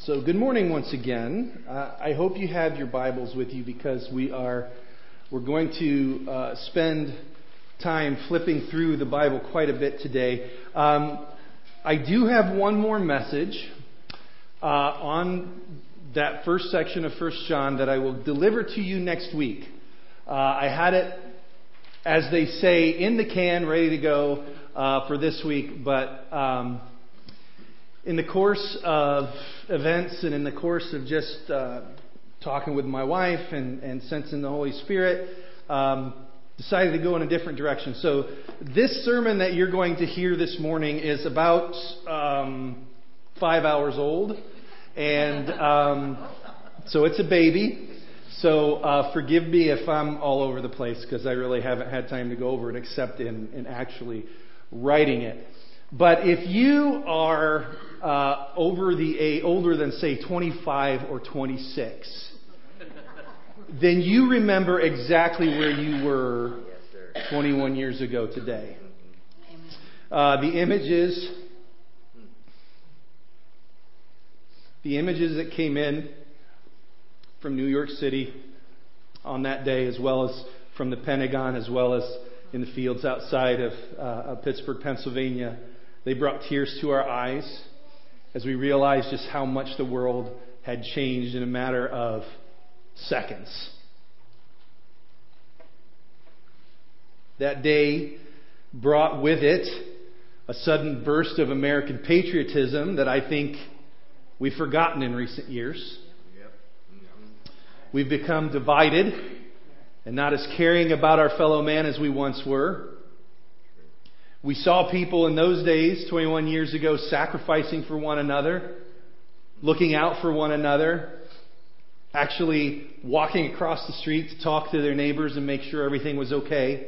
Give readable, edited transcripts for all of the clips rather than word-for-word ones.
So good morning once again. I hope you have your Bibles with you because we're going to spend time flipping through the Bible quite a bit today. I do have one more message on that first section of 1 John that I will deliver to you next week. I had it, as they say, in the can, ready to go for this week, but in the course of events and in the course of just talking with my wife and sensing the Holy Spirit, decided to go in a different direction. So this sermon that you're going to hear this morning is about 5 hours old. And so it's a baby. So forgive me if I'm all over the place because I really haven't had time to go over it except in actually writing it. But if you are older than say 25 or 26, then you remember exactly where you were 21 years ago today. The images that came in from New York City on that day, as well as from the Pentagon, as well as in the fields outside of Pittsburgh, Pennsylvania, they brought tears to our eyes as we realized just how much the world had changed in a matter of seconds. That day brought with it a sudden burst of American patriotism that I think we've forgotten in recent years. We've become divided and not as caring about our fellow man as we once were. We saw people in those days, 21 years ago, sacrificing for one another, looking out for one another, actually walking across the street to talk to their neighbors and make sure everything was okay.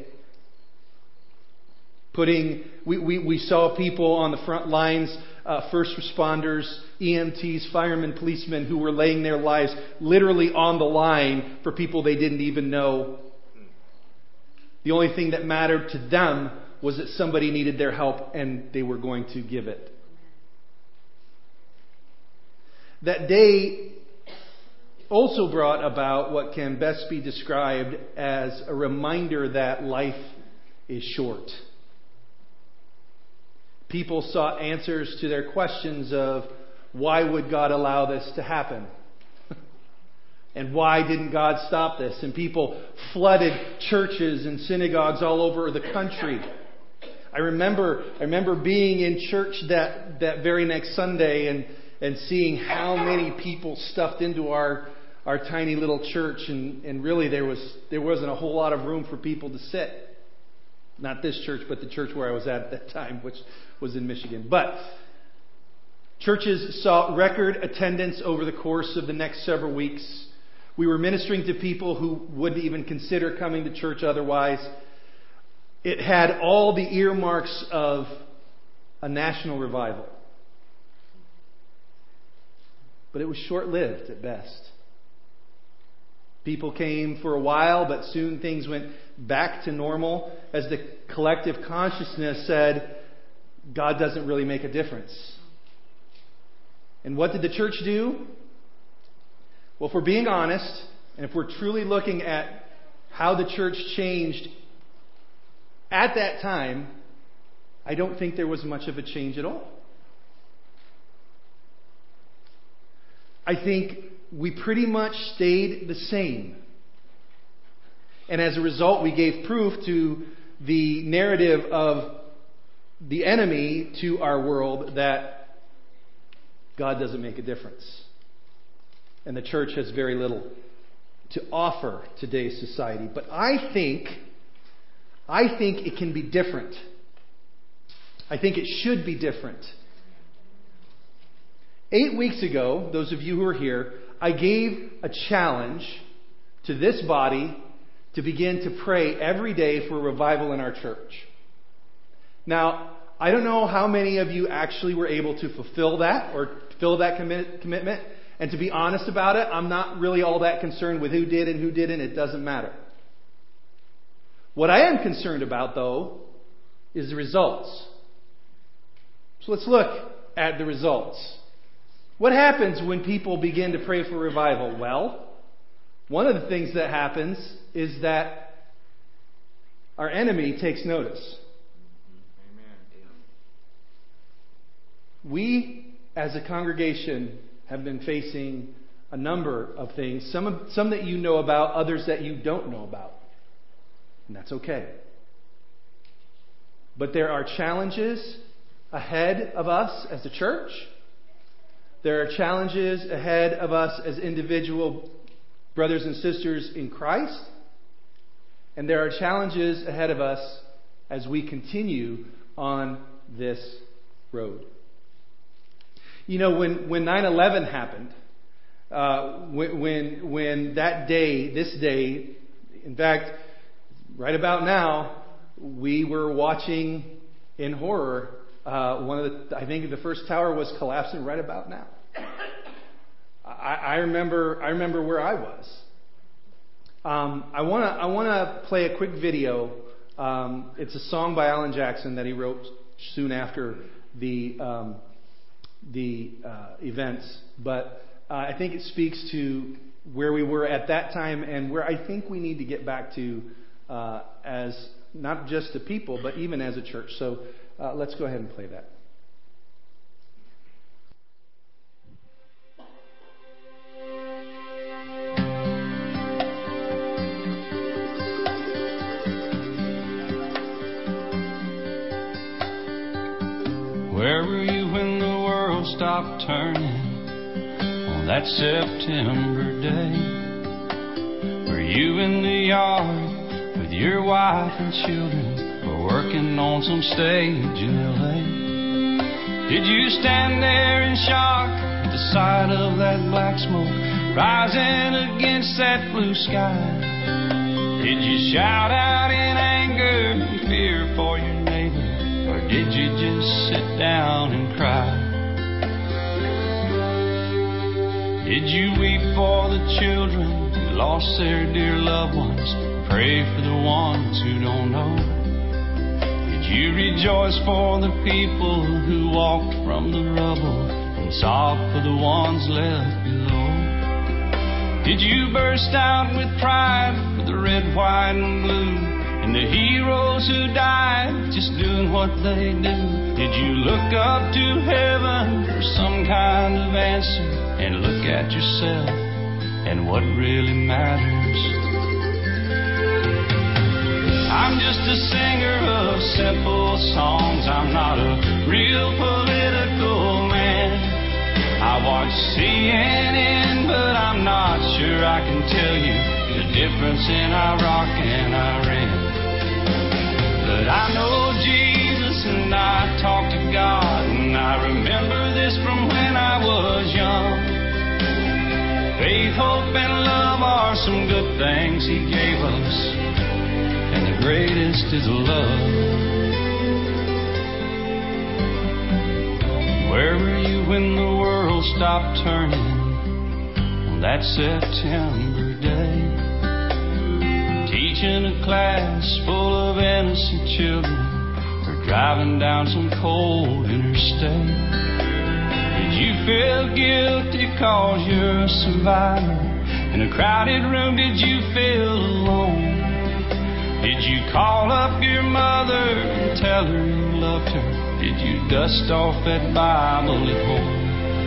We saw people on the front lines, first responders, EMTs, firemen, policemen who were laying their lives literally on the line for people they didn't even know. The only thing that mattered to them was that somebody needed their help and they were going to give it. That day also brought about what can best be described as a reminder that life is short. People sought answers to their questions of why would God allow this to happen? And why didn't God stop this? And people flooded churches and synagogues all over the country. I remember being in church that very next Sunday and seeing how many people stuffed into our tiny little church, and really there wasn't a whole lot of room for people to sit. Not this church, but the church where I was at that time, which was in Michigan. But churches saw record attendance over the course of the next several weeks. We were ministering to people who wouldn't even consider coming to church otherwise. It had all the earmarks of a national revival. But it was short-lived at best. People came for a while, but soon things went back to normal as the collective consciousness said, God doesn't really make a difference. And what did the church do? Well, if we're being honest, and if we're truly looking at how the church changed at that time, I don't think there was much of a change at all. I think we pretty much stayed the same. And as a result, we gave proof to the narrative of the enemy to our world that God doesn't make a difference. And the church has very little to offer today's society. But I think it can be different. I think it should be different. 8 weeks ago, those of you who are here, I gave a challenge to this body to begin to pray every day for revival in our church. Now, I don't know how many of you actually were able to fulfill that or fill that commitment. And to be honest about it, I'm not really all that concerned with who did and who didn't. It doesn't matter. What I am concerned about, though, is the results. So let's look at the results. What happens when people begin to pray for revival? Well, one of the things that happens is that our enemy takes notice. Amen. We, as a congregation, have been facing a number of things, some that you know about, others that you don't know about. And that's okay. But there are challenges ahead of us as a church. There are challenges ahead of us as individual brothers and sisters in Christ. And there are challenges ahead of us as we continue on this road. You know, when 9/11 happened, when that day, this day, in fact, right about now, we were watching in horror. I think the first tower was collapsing right about now. I remember where I was. I wanna play a quick video. It's a song by Alan Jackson that he wrote soon after the events, but I think it speaks to where we were at that time and where I think we need to get back to as not just a people, but even as a church. So let's go ahead and play that. Where were you when the world stopped turning on that September day? Were you in the yard with your wife and children, or working on some stage in L.A.? Did you stand there in shock at the sight of that black smoke rising against that blue sky? Did you shout out in anger and fear for your neighbor? Or did you just sit down and cry? Did you weep for the children who lost their dear loved ones? Pray for the ones who don't know? Did you rejoice for the people who walked from the rubble and sob for the ones left below? Did you burst out with pride for the red, white, and blue? And the heroes who died just doing what they do? Did you look up to heaven for some kind of answer and look at yourself and what really matters? I'm just a singer of simple songs. I'm not a real political man. I watch CNN, but I'm not sure I can tell you the difference in Iraq and Iran. But I know Jesus and I talk to God, and I remember this from when I was young. Faith, hope, and love are some good things He gave us, and the greatest is love. Where were you when the world stopped turning on that September day? Teaching a class full of innocent children, or driving down some cold interstate? Did you feel guilty cause you're a survivor? In a crowded room, did you feel alone? Did you call up your mother and tell her you loved her? Did you dust off that Bible at home?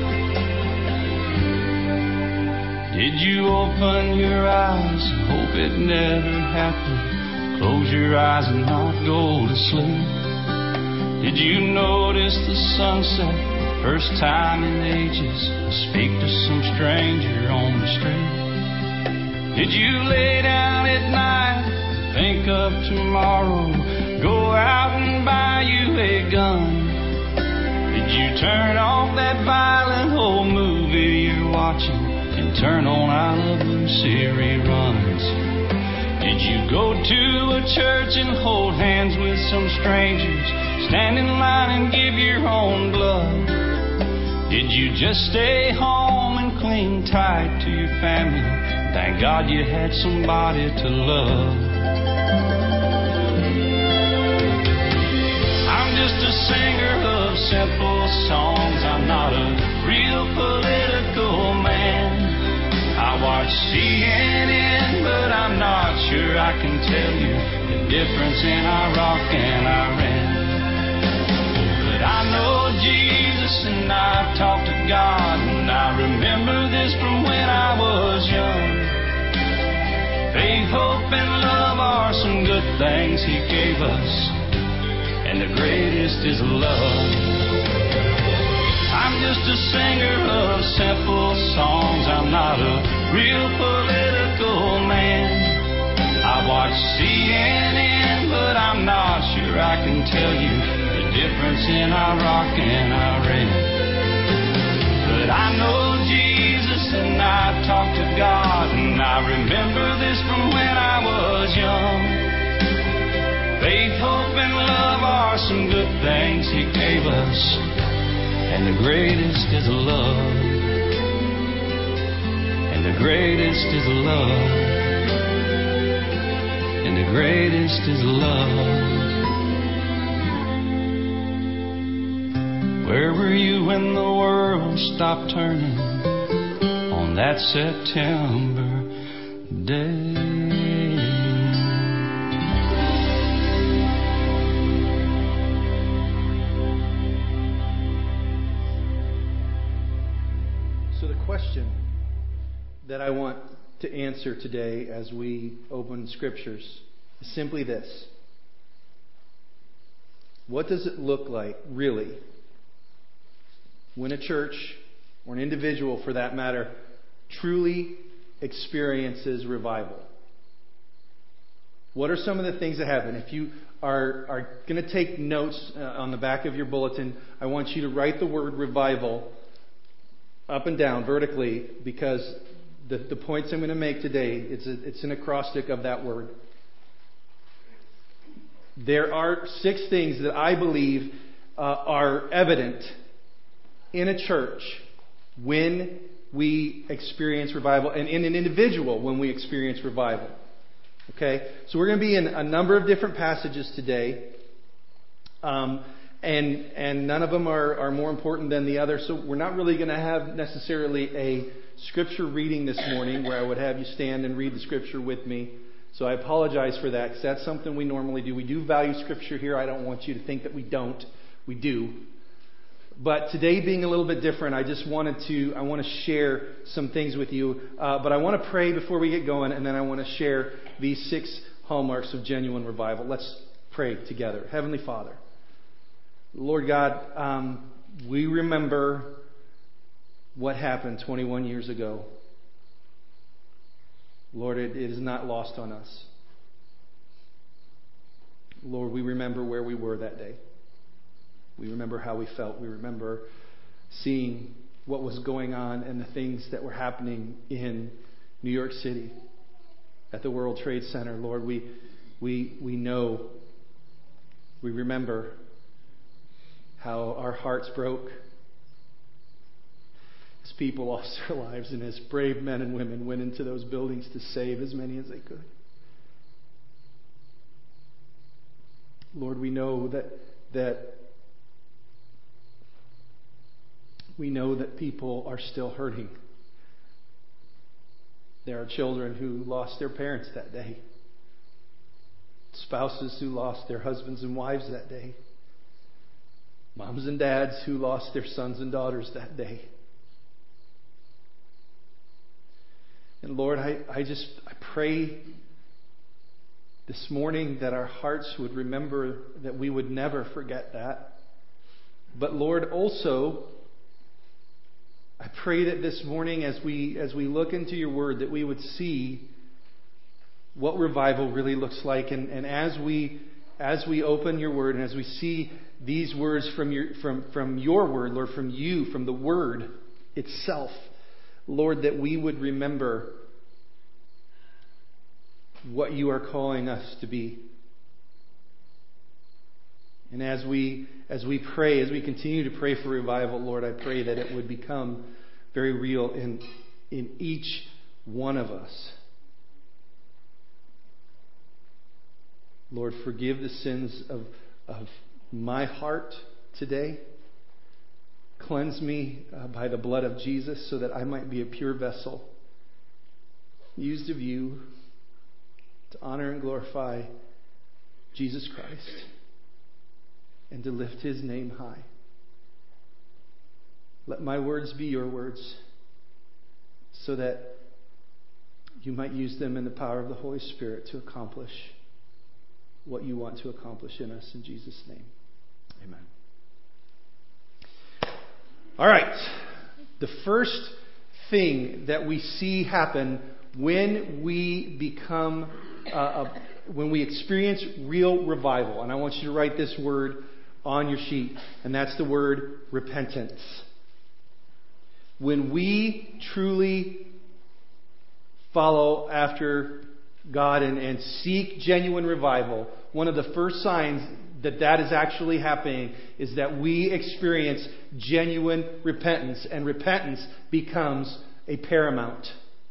Did you open your eyes and hope it never happened? Close your eyes and not go to sleep? Did you notice the sunset the first time in ages? Speak to some stranger on the street? Did you lay down at night and think of tomorrow? Go out and buy you a gun? Did you turn off that violent old movie you're watching and turn on I Love Lucy reruns? Did you go to a church and hold hands with some strangers, stand in line and give your own blood? Did you just stay home and cling tight to your family? Thank God you had somebody to love. I'm just a singer of simple songs. I'm not a real political man. I watch CNN, but I'm not sure I can tell you the difference in Iraq and Iran. But I know Jesus and I've talked to God, and I remember this from when I was young. Faith, hope, and love are some good things He gave us, and the greatest is love. I'm just a singer of simple songs. I'm not a real political man. I watch CNN, but I'm not sure I can tell you the difference in Iraq and Iran. But I know Jesus and I've talked to God, and I remember this from when I was young. Faith, hope, and love are some good things He gave us, and the greatest is love. And the greatest is love. And the greatest is love. Where were you when the world stopped turning on that September day? So the question that I want to answer today as we open Scriptures is simply this. What does it look like, really, when a church, or an individual for that matter, truly experiences revival? What are some of the things that happen? If you are going to take notes on the back of your bulletin, I want you to write the word revival up and down vertically, because the points I'm going to make today, it's an acrostic of that word. There are 6 things that I believe are evident in a church when we experience revival, and in an individual when we experience revival. Okay? So we're going to be in a number of different passages today. And none of them are more important than the other. So we're not really going to have necessarily a scripture reading this morning where I would have you stand and read the scripture with me. So I apologize for that, because that's something we normally do. We do value scripture here. I don't want you to think that we don't. We do. But today being a little bit different, I want to share some things with you. But I want to pray before we get going, and then I want to share these 6 hallmarks of genuine revival. Let's pray together. Heavenly Father, Lord God, we remember what happened 21 years ago. Lord, it is not lost on us. Lord, we remember where we were that day. We remember how we felt. We remember seeing what was going on and the things that were happening in New York City at the World Trade Center. Lord, we know, we remember how our hearts broke as people lost their lives and as brave men and women went into those buildings to save as many as they could. Lord, we know that people are still hurting. There are children who lost their parents that day. Spouses who lost their husbands and wives that day. Moms and dads who lost their sons and daughters that day. And Lord, I pray this morning that our hearts would remember that we would never forget that. But Lord, also, I pray that this morning as we look into your word, that we would see what revival really looks like. And as we open your word, and as we see these words from your word, Lord, from you, from the word itself, Lord, that we would remember what you are calling us to be. And as we pray, as we continue to pray for revival, Lord, I pray that it would become very real in each one of us. Lord, forgive the sins of my heart today. Cleanse me by the blood of Jesus so that I might be a pure vessel, used of you to honor and glorify Jesus Christ and to lift His name high. Let my words be your words so that you might use them in the power of the Holy Spirit to accomplish what you want to accomplish in us. In Jesus' name, amen. All right. The first thing that we see happen when we become, when we experience real revival, and I want you to write this word on your sheet, and that's the word repentance. When we truly follow after God and seek genuine revival, one of the first signs that is actually happening is that we experience genuine repentance, and repentance becomes a paramount.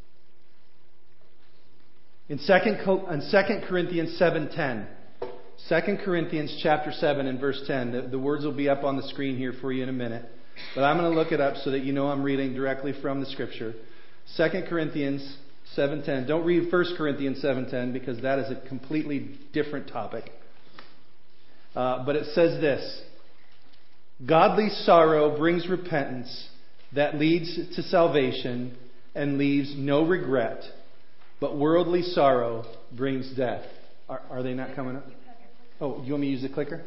In 2 Corinthians 7:10, 2 Corinthians chapter 7 and verse 10, the words will be up on the screen here for you in a minute, but I'm going to look it up so that you know I'm reading directly from the Scripture. 2 Corinthians 7:10. Don't read 1 Corinthians 7:10 because that is a completely different topic. But it says this: godly sorrow brings repentance that leads to salvation and leaves no regret, but worldly sorrow brings death. Are they not coming up? Oh, you want me to use the clicker?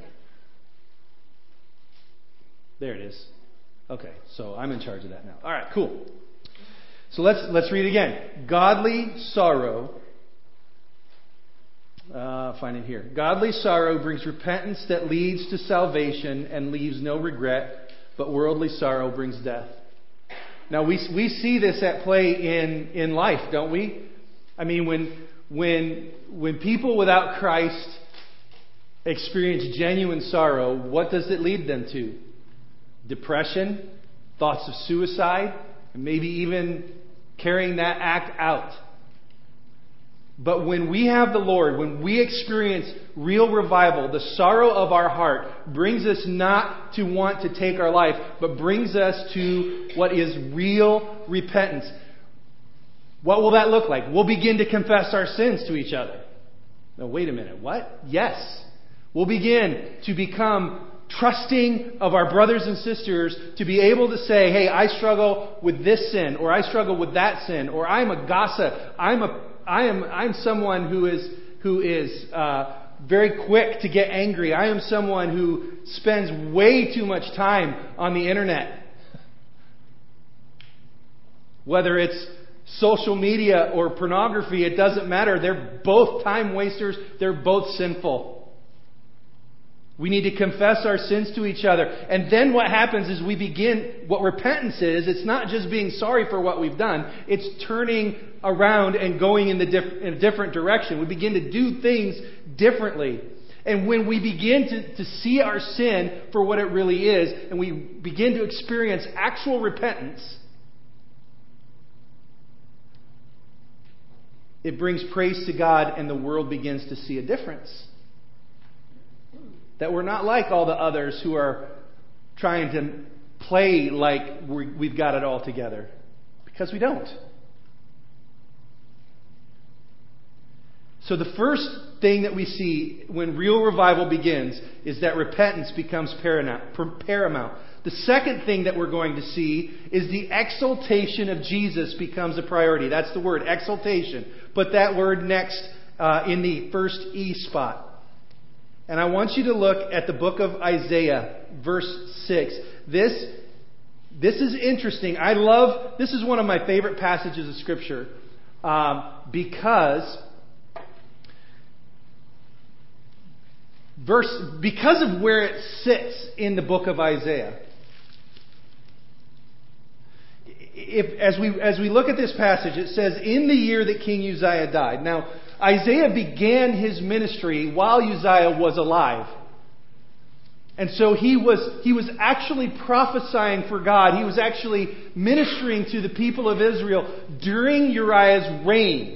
There it is. Okay, so I'm in charge of that now. All right, cool. So let's read it again. Godly sorrow. Find it here. Godly sorrow brings repentance that leads to salvation and leaves no regret, but worldly sorrow brings death. Now we see this at play in life, don't we? I mean, when people without Christ experience genuine sorrow, what does it lead them to? Depression, thoughts of suicide, and maybe even carrying that act out. But when we have the Lord, when we experience real revival, the sorrow of our heart brings us not to want to take our life, but brings us to what is real repentance. What will that look like? We'll begin to confess our sins to each other. No, wait a minute. What? Yes. We'll begin to become trusting of our brothers and sisters to be able to say, hey, I struggle with this sin, or I struggle with that sin, or I'm a gossip. I'm someone who is very quick to get angry. I am someone who spends way too much time on the internet. Whether it's social media or pornography, it doesn't matter. They're both time wasters. They're both sinful. We need to confess our sins to each other. And then what happens is we begin, what repentance is, it's not just being sorry for what we've done. It's turning around and going in a different direction. We begin to do things differently. And when we begin to see our sin for what it really is, and we begin to experience actual repentance, it brings praise to God, and the world begins to see a difference. That we're not like all the others who are trying to play like we've got it all together. Because we don't. So the first thing that we see when real revival begins is that repentance becomes paramount. The second thing that we're going to see is the exaltation of Jesus becomes a priority. That's the word, exaltation. Put that word next in the first E spot. And I want you to look at the book of Isaiah, verse 6. This is interesting. This is one of my favorite passages of Scripture because of where it sits in the book of Isaiah. As we look at this passage, it says, in the year that King Uzziah died. Now, Isaiah began his ministry while Uzziah was alive. And so he was actually prophesying for God. He was actually ministering to the people of Israel during Uriah's reign.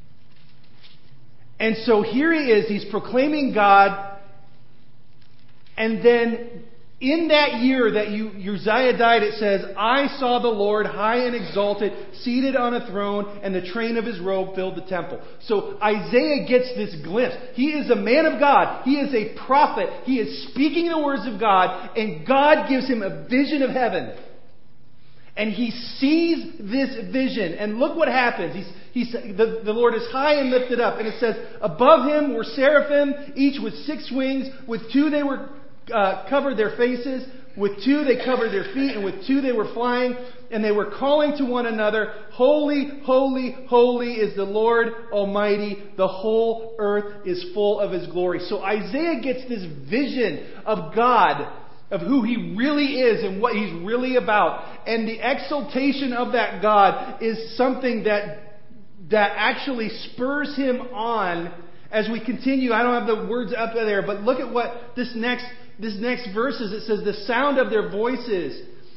And so here he is. He's proclaiming God. And then in that year that Uzziah died, it says, I saw the Lord high and exalted, seated on a throne, and the train of his robe filled the temple. So Isaiah gets this glimpse. He is a man of God. He is a prophet. He is speaking the words of God, and God gives him a vision of heaven. And he sees this vision, and look what happens. The Lord is high and lifted up, and it says, above him were seraphim, each with 6 wings. With 2 they were covered their faces, with 2 they covered their feet, and with 2 they were flying, and they were calling to one another, Holy, holy, holy is the Lord Almighty. The whole earth is full of His glory. So Isaiah gets this vision of God, of who He really is and what He's really about. And the exaltation of that God is something that actually spurs him on as we continue. I don't have the words up there, but look at what this next verse is. It says, the sound of their voices,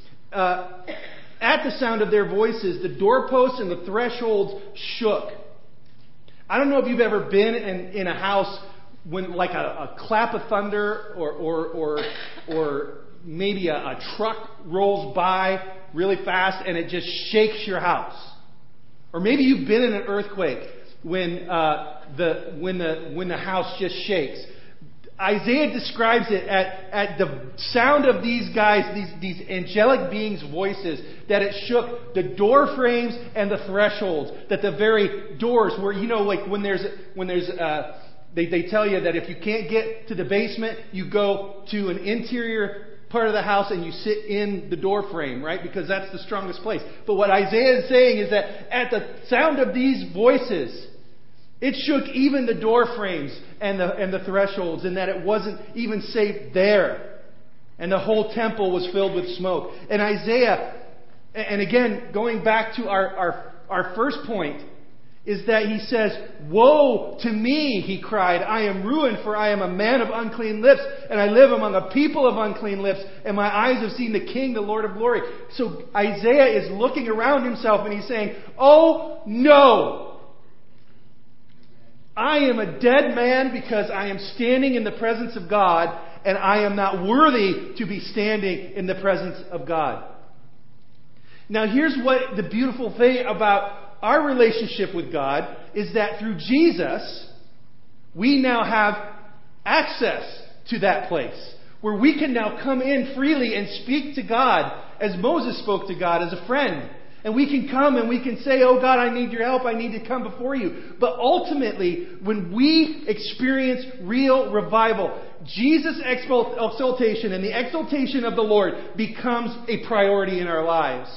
at the sound of their voices, the doorposts and the thresholds shook. I don't know if you've ever been in a house when like a clap of thunder or maybe a truck rolls by really fast and it just shakes your house. Or maybe you've been in an earthquake when the house just shakes. Isaiah describes it at the sound of these guys, these angelic beings' voices, that it shook the door frames and the thresholds. That the very doors where, like when there's they tell you that if you can't get to the basement, you go to an interior part of the house and you sit in the door frame, right? Because that's the strongest place. But what Isaiah is saying is that at the sound of these voices, it shook even the door frames and the thresholds, and that it wasn't even safe there. And the whole temple was filled with smoke. And Isaiah, and again, going back to our first point, is that he says, woe to me, he cried. I am ruined, for I am a man of unclean lips, and I live among a people of unclean lips, and my eyes have seen the King, the Lord of glory. So Isaiah is looking around himself and he's saying, oh no! I am a dead man because I am standing in the presence of God, and I am not worthy to be standing in the presence of God. Now here's what the beautiful thing about our relationship with God is, that through Jesus, we now have access to that place where we can now come in freely and speak to God as Moses spoke to God as a friend. And we can come and we can say, oh God, I need your help. I need to come before you. But ultimately, when we experience real revival, Jesus' exaltation and the exaltation of the Lord becomes a priority in our lives.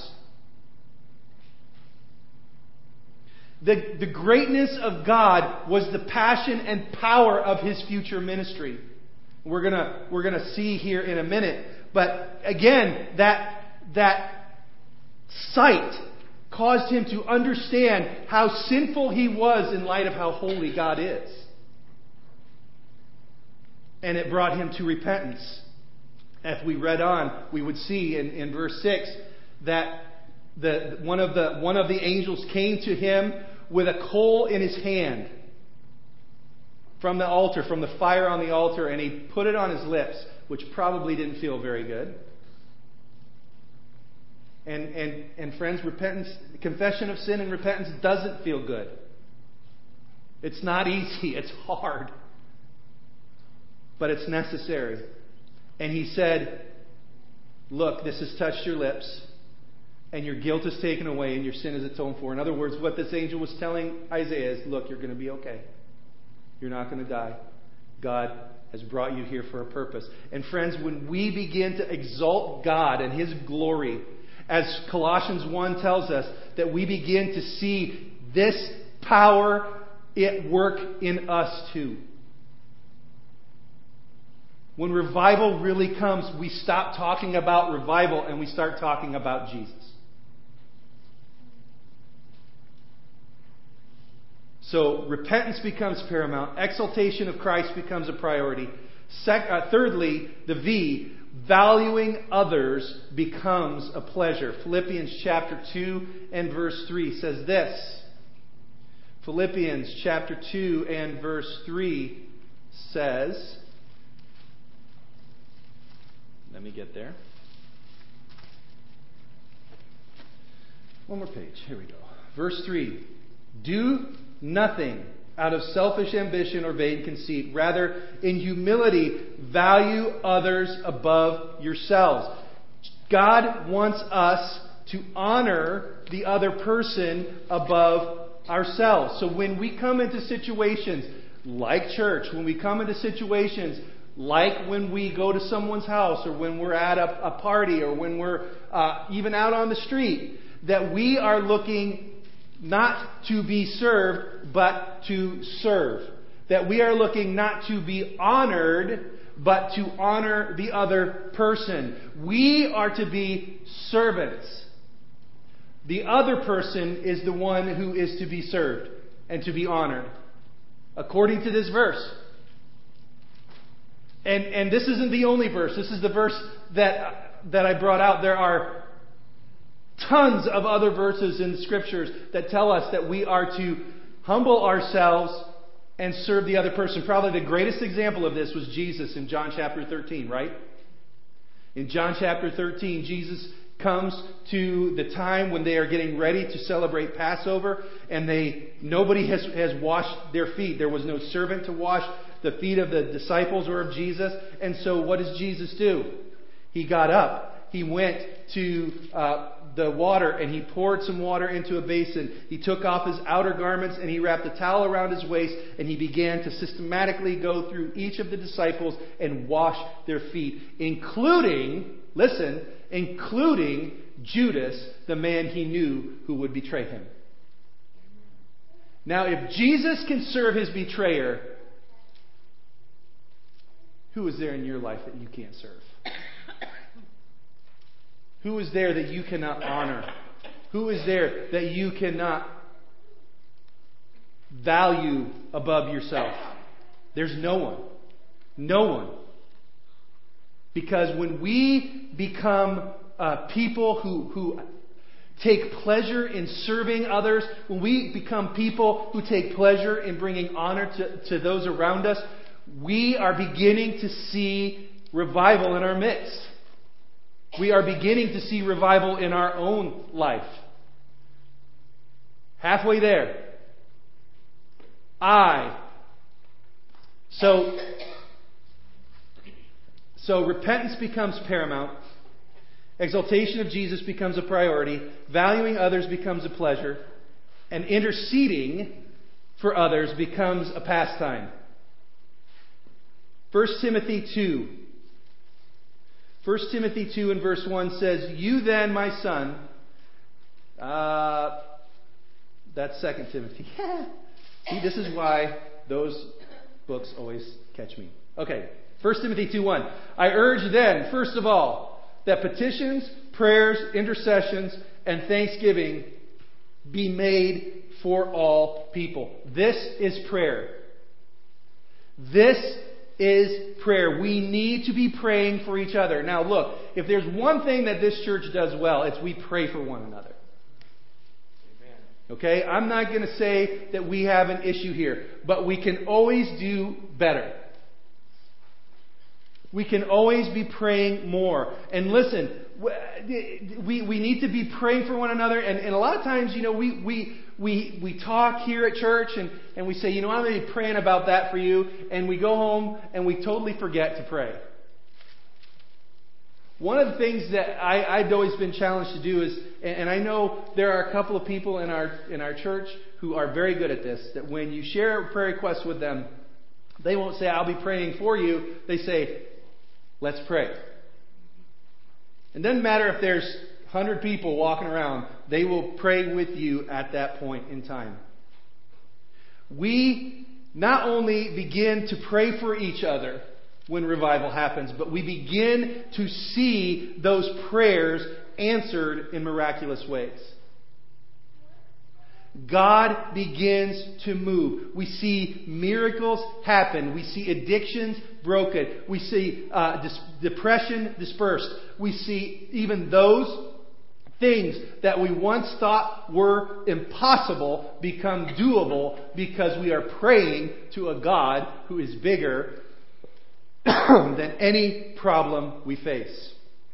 The greatness of God was the passion and power of His future ministry. We're gonna see here in a minute. But again, that sight caused him to understand how sinful he was in light of how holy God is. And it brought him to repentance. As we read on, we would see in verse 6 that one of the angels came to him with a coal in his hand from the altar, from the fire on the altar, and he put it on his lips, which probably didn't feel very good. And friends, repentance, confession of sin and repentance doesn't feel good. It's not easy. It's hard. But it's necessary. And he said, look, this has touched your lips, and your guilt is taken away, and your sin is atoned for. In other words, what this angel was telling Isaiah is, look, you're going to be okay. You're not going to die. God has brought you here for a purpose. And friends, when we begin to exalt God and His glory, as Colossians 1 tells us, that we begin to see this power at work in us too. When revival really comes, we stop talking about revival and we start talking about Jesus. So repentance becomes paramount. Exaltation of Christ becomes a priority. Thirdly, the V, valuing others becomes a pleasure. Philippians chapter 2 and verse 3 says this. Philippians chapter 2 and verse 3 says, Let me get there. One more page. Here we go. Verse 3. Do nothing out of selfish ambition or vain conceit. Rather, in humility, value others above yourselves. God wants us to honor the other person above ourselves. So when we come into situations like church, when we come into situations like when we go to someone's house, or when we're at a party, or when we're even out on the street, that we are looking not to be served, but to serve. That we are looking not to be honored, but to honor the other person. We are to be servants. The other person is the one who is to be served and to be honored, according to this verse. And this isn't the only verse. This is the verse that I brought out. There are tons of other verses in the Scriptures that tell us that we are to humble ourselves and serve the other person. Probably the greatest example of this was Jesus in John chapter 13, right? In John chapter 13, Jesus comes to the time when they are getting ready to celebrate Passover, and nobody has washed their feet. There was no servant to wash the feet of the disciples or of Jesus. And so what does Jesus do? He got up. He went to the water, and he poured some water into a basin. He took off his outer garments, and he wrapped a towel around his waist, and he began to systematically go through each of the disciples and wash their feet, including Judas, the man he knew who would betray him. Now, if Jesus can serve his betrayer, who is there in your life that you can't serve? Who is there that you cannot honor? Who is there that you cannot value above yourself? There's no one. No one. Because when we become people who take pleasure in serving others, when we become people who take pleasure in bringing honor to those around us, we are beginning to see revival in our midst. We are beginning to see revival in our own life. Halfway there. So repentance becomes paramount. Exaltation of Jesus becomes a priority. Valuing others becomes a pleasure. And interceding for others becomes a pastime. 1 Timothy 2. 1 Timothy 2 and verse 1 says, "You then, my son..." That's 2 Timothy. See, this is why those books always catch me. Okay, 1 Timothy 2:1. "I urge then, first of all, that petitions, prayers, intercessions, and thanksgiving be made for all people." This is prayer. This is prayer. We need to be praying for each other. Now look, if there's one thing that this church does well, it's we pray for one another. Okay? I'm not going to say that we have an issue here, but we can always do better. We can always be praying more. And listen, we need to be praying for one another. And a lot of times, we talk here at church and we say, I'm going to be praying about that for you. And we go home and we totally forget to pray. One of the things that I've always been challenged to do is, and I know there are a couple of people in our church who are very good at this, that when you share a prayer request with them, they won't say, "I'll be praying for you." They say, "Let's pray." It doesn't matter if there's 100 people walking around. They will pray with you at that point in time. We not only begin to pray for each other when revival happens, but we begin to see those prayers answered in miraculous ways. God begins to move. We see miracles happen. We see addictions broken. We see depression dispersed. We see even those things that we once thought were impossible become doable because we are praying to a God who is bigger than any problem we face.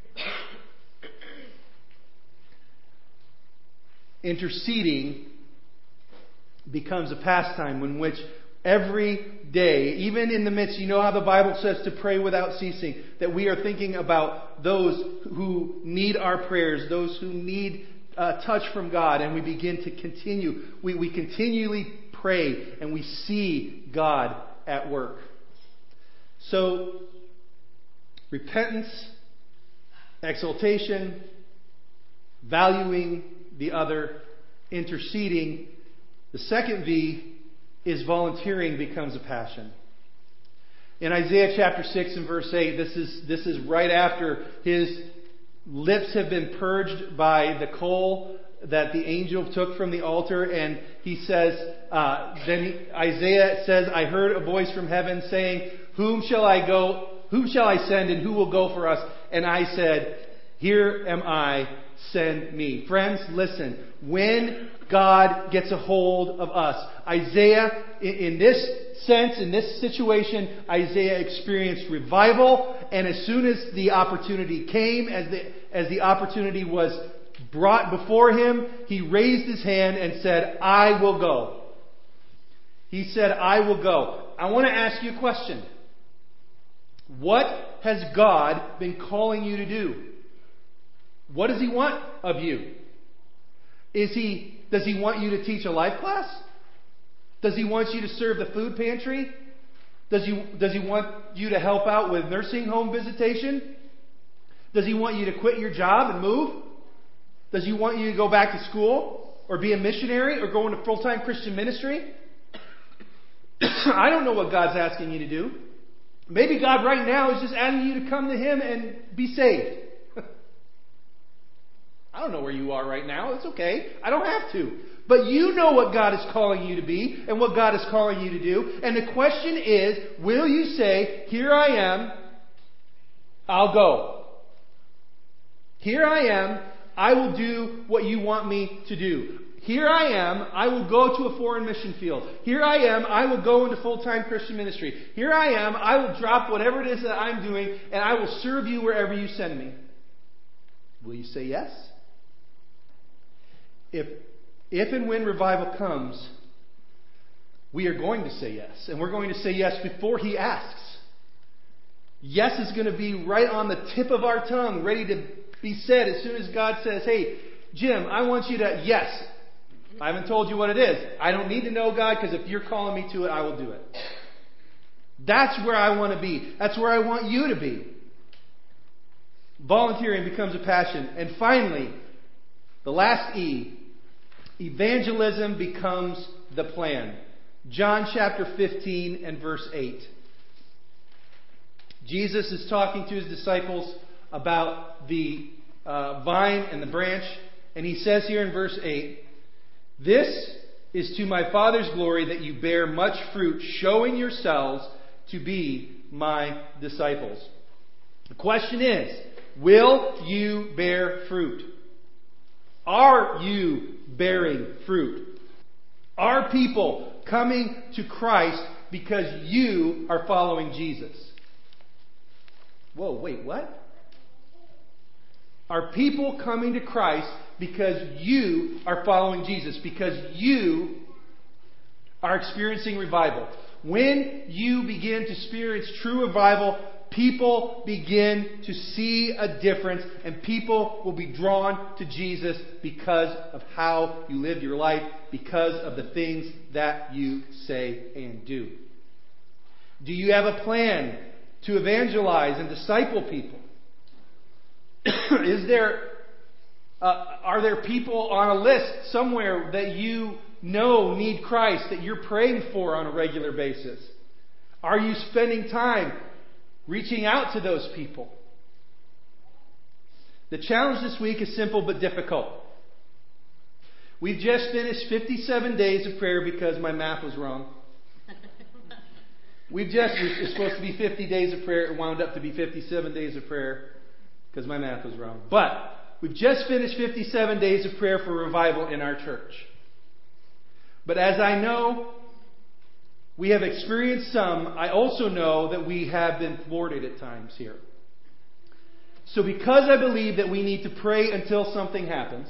Interceding becomes a pastime in which every day, even in the midst, you know how the Bible says to pray without ceasing, that we are thinking about those who need our prayers, those who need a touch from God, and we begin to continue. We continually pray and we see God at work. So, repentance, exaltation, valuing the other, interceding. The second V is volunteering becomes a passion. In Isaiah chapter 6 and verse 8, this is right after his lips have been purged by the coal that the angel took from the altar, and he says, Isaiah says, I heard a voice from heaven saying, Whom shall I send, and who will go for us? And I said, Here am I, send me. Friends, listen. When God gets a hold of us, Isaiah, in this sense, in this situation, Isaiah experienced revival, and as soon as the opportunity came, as the opportunity was brought before him, he raised his hand and said, I will go. He said, I will go. I want to ask you a question. What has God been calling you to do? What does He want of you? Does He want you to teach a life class? Does He want you to serve the food pantry? Does He want you to help out with nursing home visitation? Does He want you to quit your job and move? Does He want you to go back to school? Or be a missionary? Or go into full-time Christian ministry? I don't know what God's asking you to do. Maybe God right now is just asking you to come to Him and be saved. I don't know where you are right now. It's okay. I don't have to. But you know what God is calling you to be and what God is calling you to do. And the question is, will you say, Here I am, I'll go. Here I am, I will do what you want me to do. Here I am, I will go to a foreign mission field. Here I am, I will go into full-time Christian ministry. Here I am, I will drop whatever it is that I'm doing, and I will serve you wherever you send me. Will you say yes? If and when revival comes, we are going to say yes. And we're going to say yes before He asks. Yes is going to be right on the tip of our tongue, ready to be said as soon as God says, Hey, Jim, I want you to, yes. I haven't told you what it is. I don't need to know, God, because if you're calling me to it, I will do it. That's where I want to be. That's where I want you to be. Volunteering becomes a passion. And finally, the last E, evangelism becomes the plan. John chapter 15 and verse 8. Jesus is talking to His disciples about the vine and the branch. And He says here in verse 8, This is to my Father's glory that you bear much fruit, showing yourselves to be my disciples. The question is, will you bear fruit? Are you bearing fruit? Are people coming to Christ because you are following Jesus? Whoa, wait, what? Are people coming to Christ because you are following Jesus? Because you are experiencing revival? When you begin to experience true revival, people begin to see a difference, and people will be drawn to Jesus because of how you live your life, because of the things that you say and do. Do you have a plan to evangelize and disciple people? Are there people on a list somewhere that you know need Christ, that you're praying for on a regular basis? Are you spending time reaching out to those people? The challenge this week is simple but difficult. We've just finished 57 days of prayer because my math was wrong. It's supposed to be 50 days of prayer. It wound up to be 57 days of prayer because my math was wrong. But we've just finished 57 days of prayer for revival in our church. But as I know, We have experienced some. I also know that we have been thwarted at times here. So because I believe that we need to pray until something happens,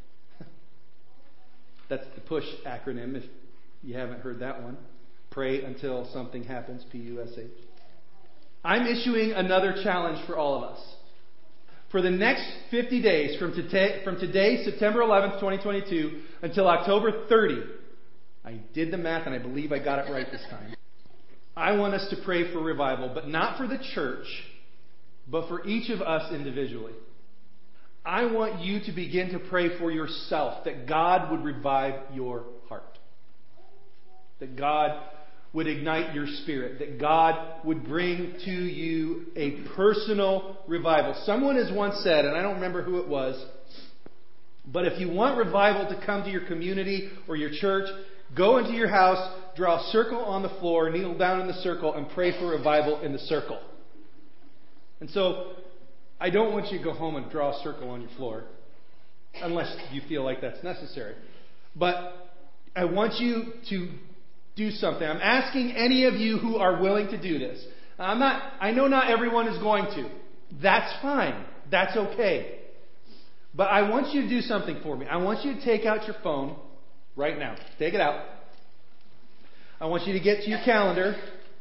that's the PUSH acronym if you haven't heard that one. Pray until something happens, PUSH. I'm issuing another challenge for all of us. For the next 50 days, from today, September 11th, 2022, until October 30, I did the math and I believe I got it right this time. I want us to pray for revival, but not for the church, but for each of us individually. I want you to begin to pray for yourself, that God would revive your heart. That God would ignite your spirit. That God would bring to you a personal revival. Someone has once said, and I don't remember who it was, but if you want revival to come to your community or your church, go into your house, draw a circle on the floor, kneel down in the circle, and pray for revival in the circle. And so, I don't want you to go home and draw a circle on your floor, unless you feel like that's necessary. But I want you to do something. I'm asking any of you who are willing to do this. I know not everyone is going to. That's fine. That's okay. But I want you to do something for me. I want you to take out your phone right now. Take it out. I want you to get to your calendar.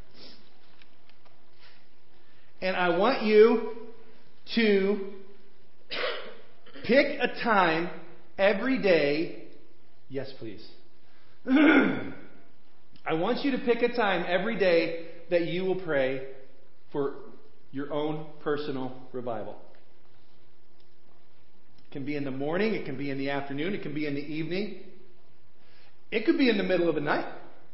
And I want you to pick a time every day. Yes, please. I want you to pick a time every day that you will pray for your own personal revival. It can be in the morning. It can be in the afternoon. It can be in the evening. It could be in the middle of the night.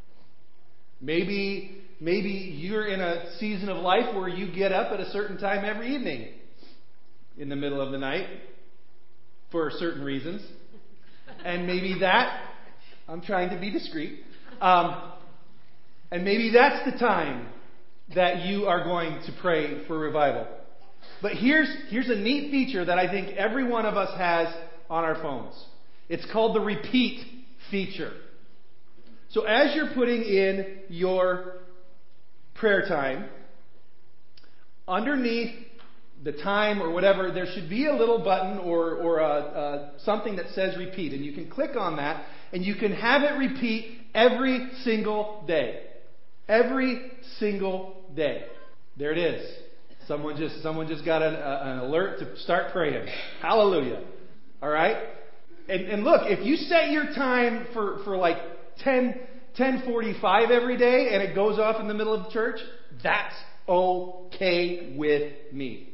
Maybe you're in a season of life where you get up at a certain time every evening in the middle of the night for certain reasons. And maybe I'm trying to be discreet. And maybe that's the time that you are going to pray for revival. But here's a neat feature that I think every one of us has on our phones. It's called the repeat feature. So as you're putting in your prayer time, underneath the time or whatever, there should be a little button or something that says repeat. And you can click on that and you can have it repeat every single day. Every single day. There it is. Someone just got an alert to start praying. Hallelujah. All right? And look, if you set your time for like 10:45 every day and it goes off in the middle of the church, that's okay with me.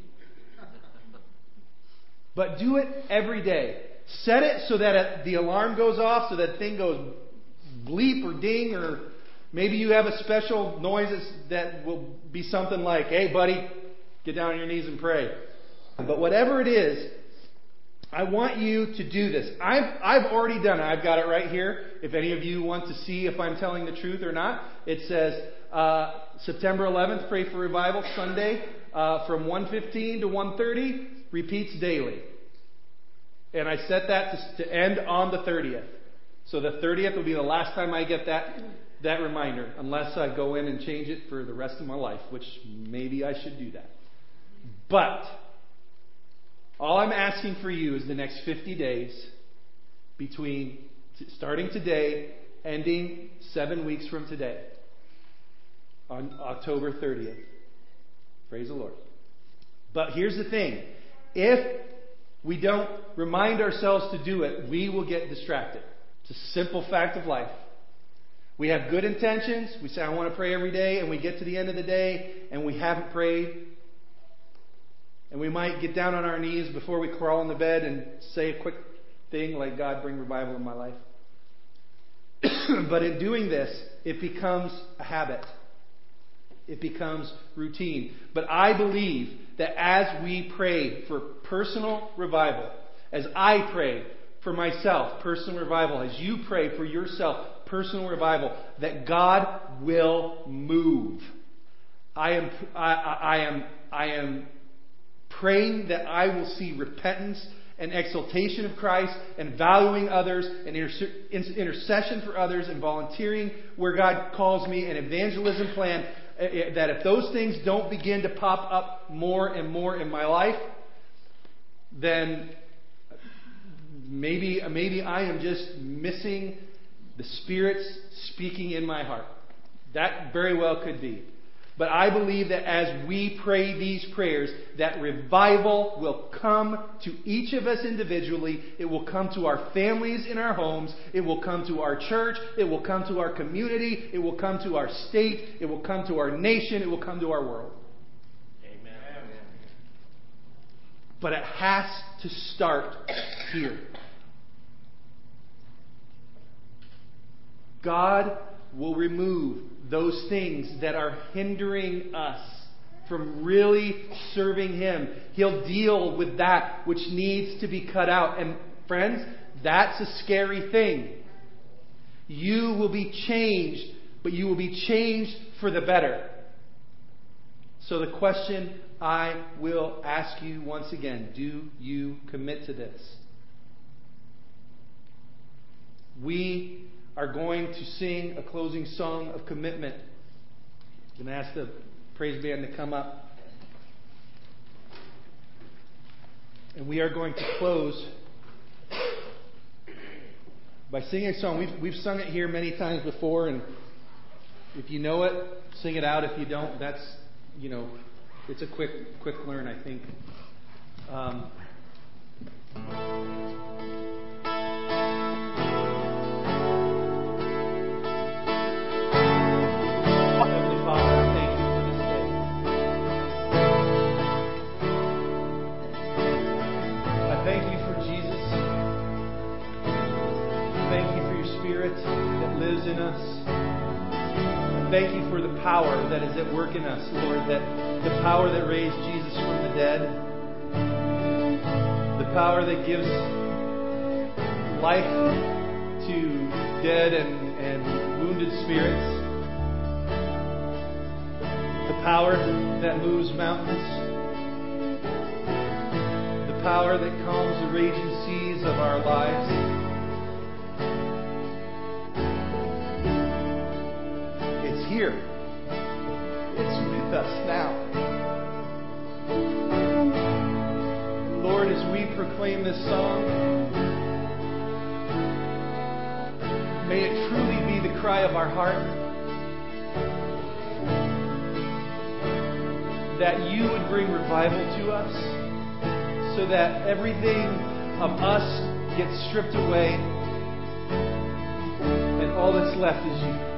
But do it every day. Set it so that the alarm goes off, so that thing goes bleep or ding, or maybe you have a special noise that will be something like, "Hey, buddy, get down on your knees and pray." But whatever it is, I want you to do this. I've already done it. I've got it right here. If any of you want to see if I'm telling the truth or not, it says September 11th, pray for revival, Sunday from 1:15 to 1:30, repeats daily. And I set that to end on the 30th. So the 30th will be the last time I get that reminder, unless I go in and change it for the rest of my life, which maybe I should do that. But all I'm asking for you is the next 50 days between starting today, ending 7 weeks from today, on October 30th. Praise the Lord. But here's the thing. If we don't remind ourselves to do it, we will get distracted. It's a simple fact of life. We have good intentions. We say, "I want to pray every day," and we get to the end of the day and we haven't prayed. And we might get down on our knees before we crawl in the bed and say a quick thing like, "God, bring revival in my life." But in doing this, it becomes a habit. It becomes routine. But I believe that as we pray for personal revival, as I pray for myself, personal revival, as you pray for yourself, personal revival, that God will move. I am praying that I will see repentance and exaltation of Christ and valuing others and intercession for others and volunteering where God calls me, an evangelism plan, that if those things don't begin to pop up more and more in my life, then maybe I am just missing the Spirit's speaking in my heart. That very well could be. But I believe that as we pray these prayers, that revival will come to each of us individually. It will come to our families in our homes. It will come to our church. It will come to our community. It will come to our state. It will come to our nation. It will come to our world. Amen. But it has to start here. God will remove those things that are hindering us from really serving Him. He'll deal with that which needs to be cut out. And friends, that's a scary thing. You will be changed, but you will be changed for the better. So the question I will ask you once again, do you commit to this? We are going to sing a closing song of commitment. I'm going to ask the praise band to come up. And we are going to close by singing a song. We've sung it here many times before, and if you know it, sing it out. If you don't, that's, it's a quick learn, I think. That lives in us. Thank you for the power that is at work in us, Lord, that the power that raised Jesus from the dead, the power that gives life to dead and wounded spirits, the power that moves mountains, the power that calms the raging seas of our lives. Here. It's with us now. Lord, as we proclaim this song, may it truly be the cry of our heart that you would bring revival to us so that everything of us gets stripped away and all that's left is you.